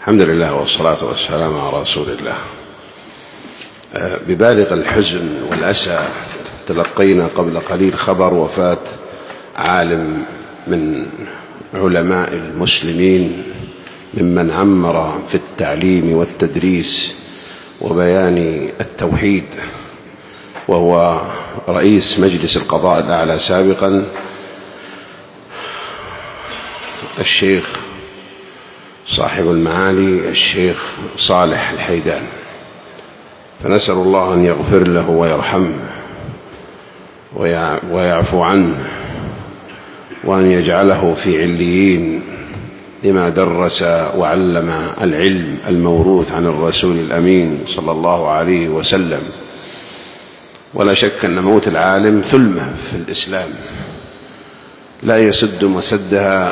الحمد لله والصلاة والسلام على رسول الله. ببالغ الحزن والأسى تلقينا قبل قليل خبر وفاة عالم من علماء المسلمين ممن عمر في التعليم والتدريس وبيان التوحيد، وهو رئيس مجلس القضاء الأعلى سابقا الشيخ صاحب المعالي الشيخ صالح الحيدان، فنسأل الله أن يغفر له ويرحمه ويعفو عنه، وأن يجعله في عليين لما درس وعلم العلم الموروث عن الرسول الأمين صلى الله عليه وسلم. ولا شك أن موت العالم ثلمة في الإسلام لا يسد مسدها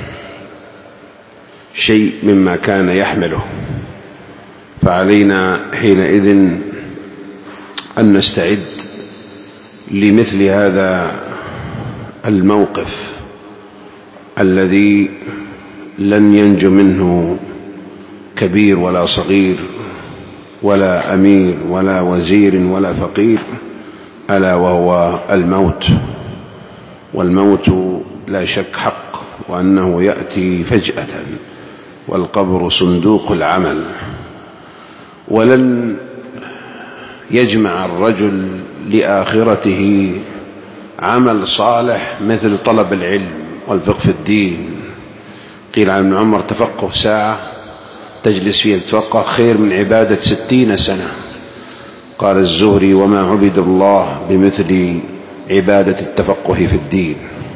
شيء مما كان يحمله، فعلينا حينئذ أن نستعد لمثل هذا الموقف الذي لن ينجو منه كبير ولا صغير ولا أمير ولا وزير ولا فقير، ألا وهو الموت. والموت لا شك حق، وأنه يأتي فجأة، والقبر صندوق العمل، ولن يجمع الرجل لآخرته عمل صالح مثل طلب العلم والفقه في الدين. قيل عن ابن عمر: تفقه ساعة تجلس فيها تتفقه خير من عبادة 60 سنة. قال الزهري: وما عبد الله بمثل عبادة التفقه في الدين.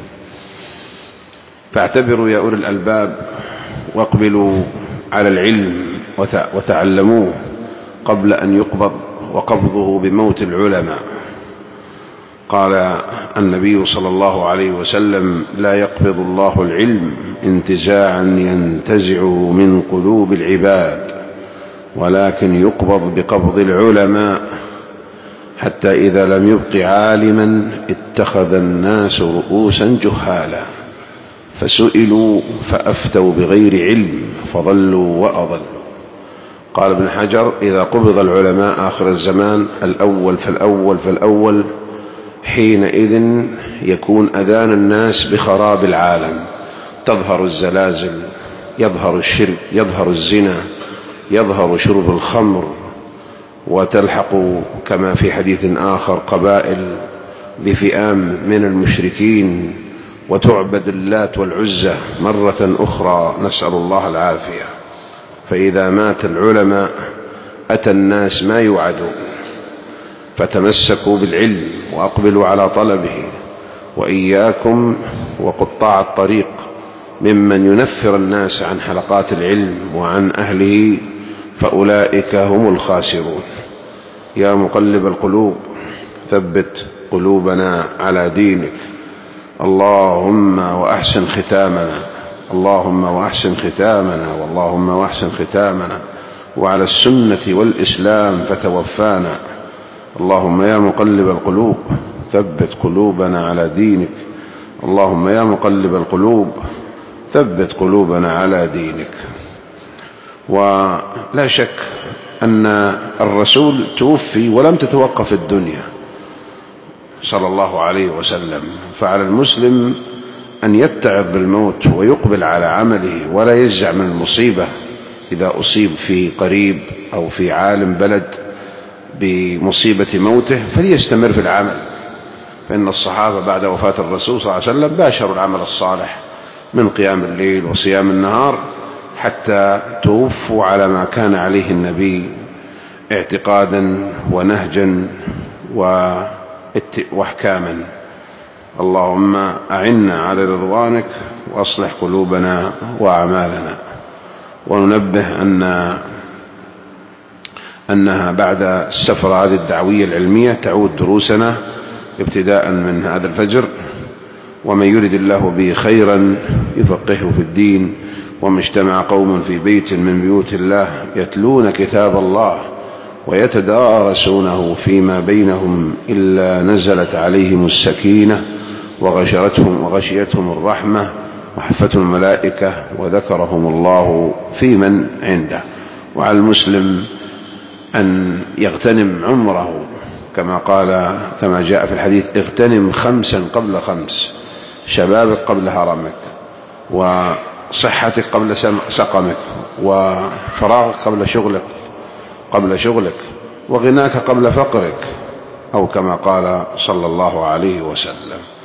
فاعتبروا يا أولي الألباب واقبلوا على العلم وتعلموه قبل أن يقبض، وقبضه بموت العلماء. قال النبي صلى الله عليه وسلم: لا يقبض الله العلم انتزاعا ينتزعه من قلوب العباد، ولكن يقبض بقبض العلماء، حتى إذا لم يبق عالما اتخذ الناس رؤوسا جهالا، فسئلوا فأفتوا بغير علم فضلوا وأضلوا. قال ابن حجر: إذا قبض العلماء آخر الزمان الأول فالأول حينئذ يكون أذان الناس بخراب العالم، تظهر الزلازل، يظهر الشرك، يظهر الزنا، يظهر شرب الخمر، وتلحق كما في حديث آخر قبائل بفئام من المشركين، وتعبد اللات والعزى مرة أخرى، نسأل الله العافية. فإذا مات العلماء أتى الناس ما يوعدون، فتمسكوا بالعلم وأقبلوا على طلبه، وإياكم وقطاع الطريق ممن ينفر الناس عن حلقات العلم وعن أهله، فأولئك هم الخاسرون. يا مقلب القلوب ثبت قلوبنا على دينك، اللهم وأحسن ختامنا، اللهم وأحسن ختامنا، واللهم وأحسن ختامنا، وعلى السنة والإسلام فتوفانا. اللهم يا مقلب القلوب ثبت قلوبنا على دينك، اللهم يا مقلب القلوب ثبت قلوبنا على دينك. ولا شك أن الرسول توفي ولم تتوقف الدنيا صلى الله عليه وسلم، فعلى المسلم أن يتعظ بالموت ويقبل على عمله، ولا يجزع من المصيبة إذا أصيب في قريب أو في عالم بلد بمصيبة موته، فليستمر في العمل. فإن الصحابة بعد وفاة الرسول صلى الله عليه وسلم باشروا العمل الصالح من قيام الليل وصيام النهار، حتى توفوا على ما كان عليه النبي اعتقادا ونهجا واحكاما. اللهم أعنا على رضوانك وأصلح قلوبنا وأعمالنا. وننبه أنها بعد السفرة هذه الدعوية العلمية تعود دروسنا ابتداء من هذا الفجر، ومن يرد الله به خيرا يفقهه في الدين. وما اجتمع قوم في بيت من بيوت الله يتلون كتاب الله ويتدارسونه فيما بينهم إلا نزلت عليهم السكينة وغشيتهم الرحمة وحفته الملائكة وذكرهم الله في من عنده. وعلى المسلم أن يغتنم عمره كما جاء في الحديث: اغتنم 5 قبل 5، شبابك قبل هرمك، وصحتك قبل سقمك، وفراغك قبل شغلك، وغناك قبل فقرك، أو كما قال صلى الله عليه وسلم.